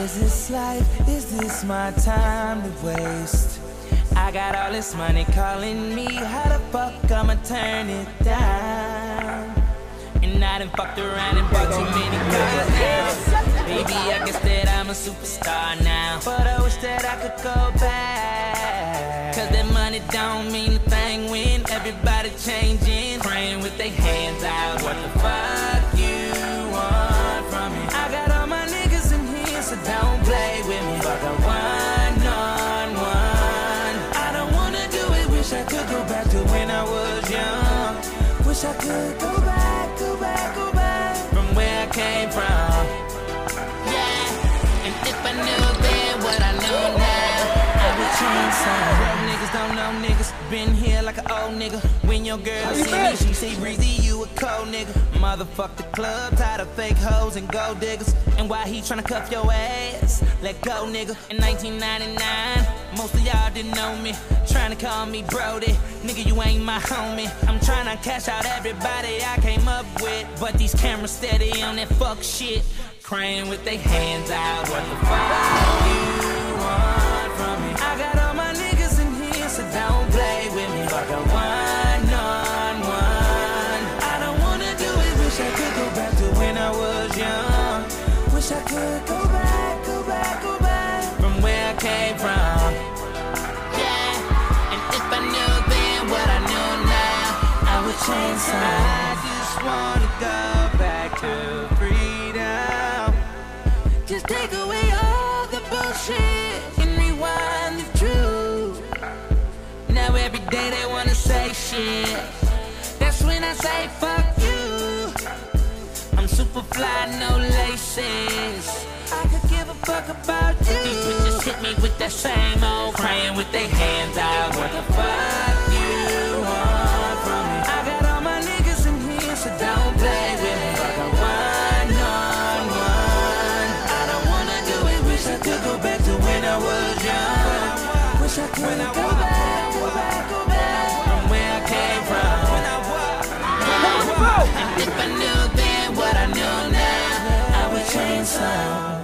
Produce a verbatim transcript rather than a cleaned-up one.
Is this life? Is this my time to waste? I got all this money calling me. How the fuck I'ma turn it down? And I done fucked around and bought too many cars now. Baby, I guess that I'm a superstar now, but I wish that I could go back. Cause that money don't mean a thing when everybody changing, praying with their hands out. What the fuck you want from me? I got all my niggas in here, so don't play with me. Fuck a one on one. I don't wanna do it, wish I could go back to when I was young. Wish I could go back, go back, go back from where I came from. Yeah, and if I knew then what I know now, I would change some. Broke niggas don't know niggas, been here like an old nigga. When your girl see me, she say Breezy, you a cold nigga. Motherfuck the club, tired of fake hoes and gold diggers. And why he tryna cuff your ass? Let go, nigga. In nineteen ninety-nine, most of y'all didn't know me. Tryna call me Brody, nigga, you ain't my homie. I'm tryna cash out everybody I came up with, but these cameras steady on that fuck shit, crying with their hands out. What the fuck you want from me? I got all my niggas in here, so don't play with me. Fuck a one on one. I don't wanna do it, wish I could go back to when I was young. Wish I could go back, go back, go back from where I came from. Yeah, and if I knew then what I know now, I would change some. I just wanna go back to freedom. Just take away all the bullshit and rewind the truth. Now every day they wanna say shit, that's when I say fuck you. I'm super fly, no laces. I could give a fuck about you. These bitches hit me with that same old, crying with their hands out. What the fuck you want from me? I got all my niggas in here, so don't play with me. Fuck a one on one. I don't wanna do it, wish I could go back to when I was young. Wish I could when I go back, go back, go back from where I came from. When I was, and if I knew then what I know now, I would change some.